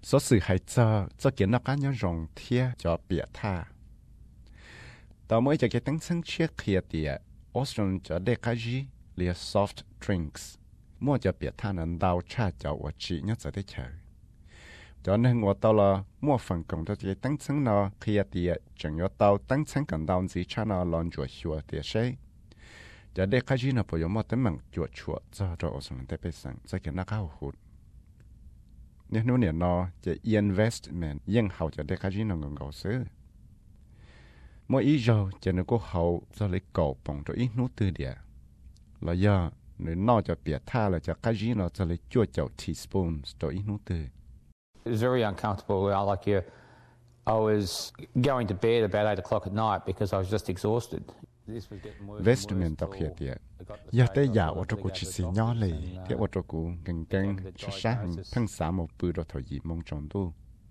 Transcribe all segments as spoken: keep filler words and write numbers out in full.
số sự hay cho cho kiến nó cá nhau rồng thia cho bịa tha tao mới cho cái tăng sinh chiếc kia tiệt Australian cho để cái gì là soft drinks mua cho bịa tha nên đào cha cho và chỉ nhớ cho đấy chờ cho nên我到了末份工作嘅等层呢，佢一啲仲要到等層跟到自己呢攞住學啲些，就啲開始呢不用乜等問做錯，就做我上得俾上，就叫那個好。呢นู่นเนี่ย呢就 investment ยัง好就啲開始能夠搞事，mỗi ý rồi就能夠好就嚟搞幫助ítนู่từ địa，來呀，你攞就別他了就開始呢就嚟做就 teaspoon 做ítนู่từ。 It was very uncomfortable. I, like you, I was going to bed about eight o'clock at night because I was just exhausted. This was getting worse. Vestment đặc biệt tiệt. Giờ tới giờ ô tô của chị xì nhỏ lì, thì ô tô của gần gần cho sáng thằng xã một bữa rồi thời gì mong chọn tu.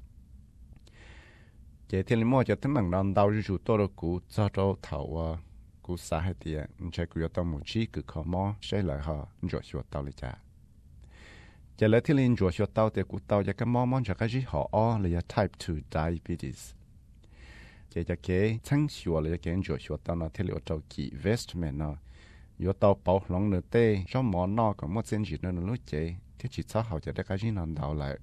Chị thì mua cho tấm bằng non đau rủ tôi rồi của cho cho thầu của xã hay tiệt, chạy của tôi một chi cứ khó mò sẽ lại họ rồi chuột tao lấy trả. Giờ lấy thì linh chuột chuột tao thì của tao giờ cái mò mò cho cái gì họ o là type two diabetes. Chị cho cái chẳng chuột là cái chuột chuột tao nó thì liệu tao kỹ vestment nó, yếu tao bảo lòng nữa tê, cho mỏ nó còn một chân gì nữa nó chị, thì chỉ cho họ cho cái gì nó đào lại.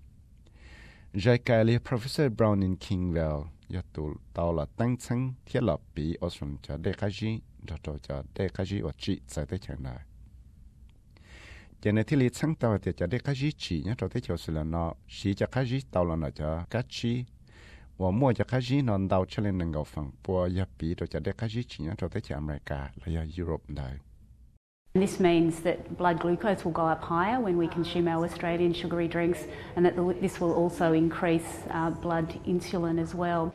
Giờ cái là Professor Brown in Kingville, yếu tụ tao là tăng chẳng thiết lập bị ở trong cho cái gì, cho cho cho cái gì ở chị sẽ tới chẳng nào. Cho nên thì lý chẳng tao thì cho cái gì chỉ nhá cho tới chiều sự là nó chỉ cho cái gì tao là nó cho cái chi và mua cho cái gì nó đào cho lên ngầu phẳng bùa ya bị rồi cho cái gì chỉ nhá cho tới chiều America là ya Europe đây. This means that blood glucose will go up higher when we consume our Australian sugary drinks, and that the, this will also increase uh, blood insulin as well.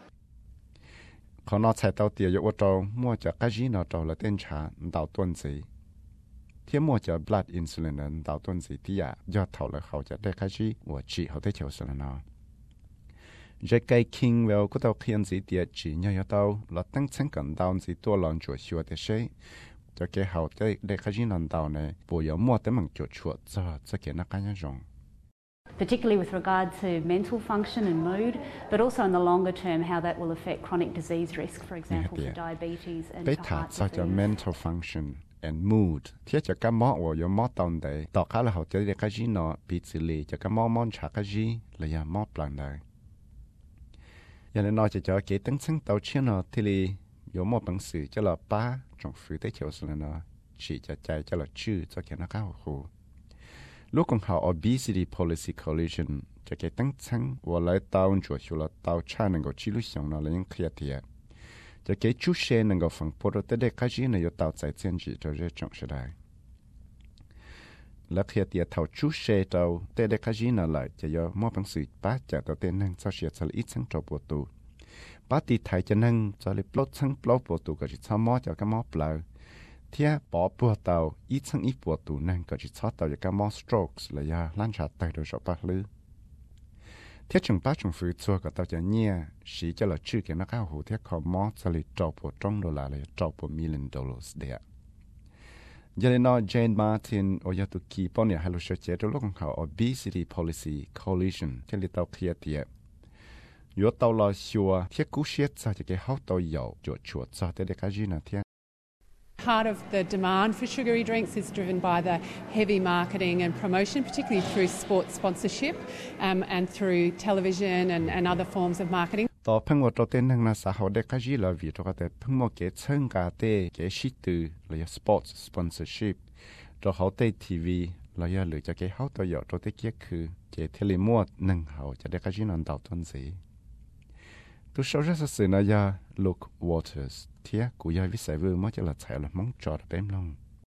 Còn nó chạy tao tiền yo tao mua cho cái gì nó tao là tên trả đào tuần gì. Thì mua cho blood insulin là đào tuần gì thì à do thầu là họ cho cái gì và chỉ họ tới chiều sự là nó. Giờ cái Kingville của tao khiên gì tiệt chỉ nhớ tao là tăng chân cần đào gì tua lần chuột chuột để xe. Cho cái hậu tới để cái gì lần đầu này bổ yếu mua tới bằng chuột chuột cho cho cái nó cái nhau rong. Particularly with regard to mental function and mood, but also in the longer term how that will affect chronic disease risk, for example, for diabetes and to heart disease. Cho mental function and mood. Thế cho cái món của yếu món tàu này, tao khá là hậu tới để cái gì nó bị xử lý cho cái món món trả cái gì là ya món plan này. Giờ này nói cho cho cái tăng sinh tàu chiến nó thì là yếu một bằng sự cho là ba trong phía tới chiều sự là nó chỉ cho chạy cho là chữ cho cái nó cao hồ. Lúc còn họ Obesity Policy Coalition cho cái tăng sinh và lại tàu chủ yếu là tàu cha năng够记录上nó là những khía tiệt. Cho cái chú xe năng够phẳng bộ tới đây cái gì này yếu tàu chạy trên chỉ cho rất trọng sự đại. Là khía tiệt thầu chú xe tàu tới đây cái gì nào lại cho yếu một bằng sự ba trả tàu tên năng sao sẽ cho ít sáng trâu bộ tù. Ba tỷ thái cho năng cho lấy plot sáng plot bộ tù có chỉ cho mò cho cái mò blau. Thế bỏ bộ tàu ít sáng ít bộ tù năng có chỉ cho tàu cho cái mò strokes là ya lan trả tay đồ cho bác lư. Thế chừng bác chừng phía chua có tàu cho nhẹ chỉ cho là chữ cái nó cao hồ thế có mò cho lấy trâu bộ trong đô la là trâu bộ million dollars đấy. Giờ nên nói Jane Martin ở nhà tụ kỳ bọn nhà hay là sẽ chế trong lúc họ Obesity Policy Coalition thế là tàu kia tiệt. Yếu tàu là xua thiết cú xiết cho cái hậu tàu dầu chuột chuột cho tới cái gì nào thế. Part of the demand for sugary drinks is driven by the heavy marketing and promotion, particularly through sports sponsorship um, and through television and, and other forms of marketing. Tàu phăng vào tàu tên năng là xã hội để cái gì là vì cho cái phăng một cái chân cả tê cái shit từ là sports sponsorship, cho hậu tê ti vi là ya lựa cho cái hậu tàu dầu cho tới kiaคือcái tele mua năng hậu cho cái gì nó đào tuần gì. Tôi sau rất sự là ya Luke Waters, thế cũng ya viết sai vừa mới cho là chạy là mong trò bém lòng.